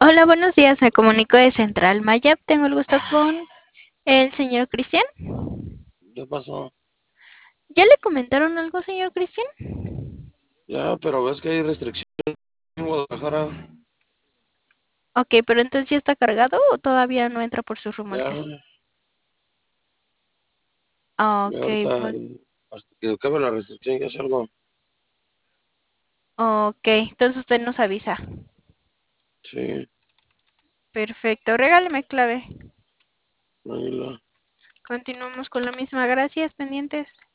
Hola, buenos días. Me comunico de Central Maya. Tengo el gusto con el señor Cristian. ¿Qué pasó? ¿Ya le comentaron algo, señor Cristian? Ya, pero ves que hay restricciones en Guadalajara. Ok, pero entonces ya está cargado o todavía no entra por sus Ya, remolques. ya Ok, ahorita, bueno. hasta que acabe la restricción, ya salgo. Ok, entonces usted nos avisa. Sí, Perfecto. Regáleme clave. ahí la. Continuamos con la misma. Gracias, pendientes.